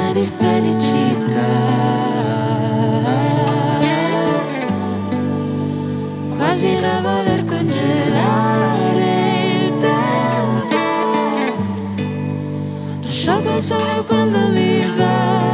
lacrime di felicità, quasi da voler congelare il tempo. Lo sciolgo solo quando mi va,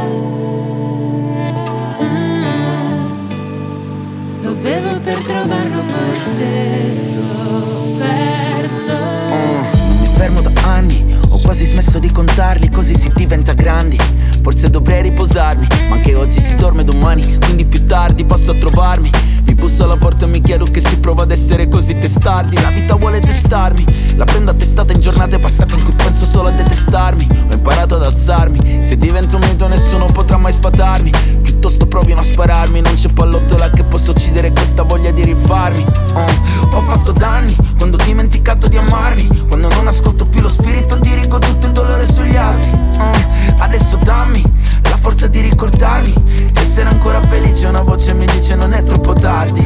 lo bevo per trovarlo, poi se lo perdo. Non mi fermo da anni, ho quasi smesso di contarli, così si diventa grandi. Forse dovrei riposarmi, ma anche oggi si dorme domani, quindi più tardi passo a trovarmi. Mi busso alla porta e mi chiedo che si prova ad essere così testardi. La vita vuole testarmi, la prendo a testata in giornate passate in cui penso solo a detestarmi. Ho imparato ad alzarmi, se divento un mito nessuno potrà mai sfatarmi. Piuttosto provino a spararmi, non c'è pallottola che possa uccidere questa voglia di rifarmi. Ho fatto danni quando ho dimenticato di amarmi, quando non ascolto più lo spirito dirigo tutto il dolore sugli altri. Adesso dammi la forza di ricordarmi di essere ancora felice, una voce mi dice non è troppo tardi.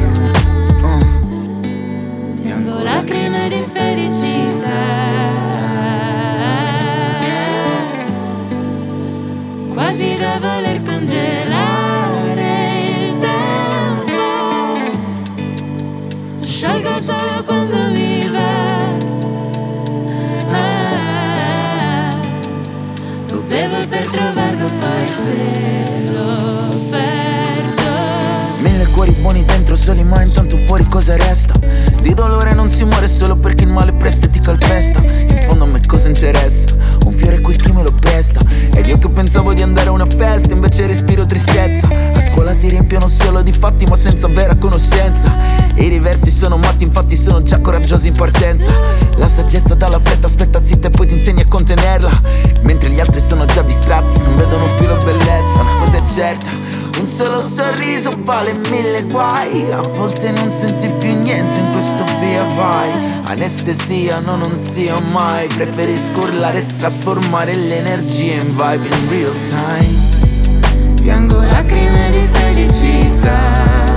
Piango lacrime di felicità, quasi da voler congelare il tempo. Lo sciolgo solo quando mi va, lo bevo per trovarlo, poi se lo perdo. Mille cuori buoni dentro soli, ma intanto fuori cosa resta? Di dolore non si muore solo perché il male presta e ti calpesta. In fondo a me cosa interessa? Un fiore qui chi me lo presta? Ed io che pensavo di andare a una festa, invece respiro tristezza. A scuola ti riempiono solo di fatti ma senza vera conoscenza. E i riversi sono matti, infatti sono già coraggiosi in partenza. La saggezza dalla fretta, aspetta zitta e poi ti insegni a contenerla. Mentre gli altri sono già distratti, non vedono più la bellezza. Una cosa è certa, un solo sorriso vale mille guai. A volte non senti più niente in questo via vai. Anestesia no, non sia mai. Preferisco urlare e trasformare l'energia in vibe in real time. Piango lacrime di felicità,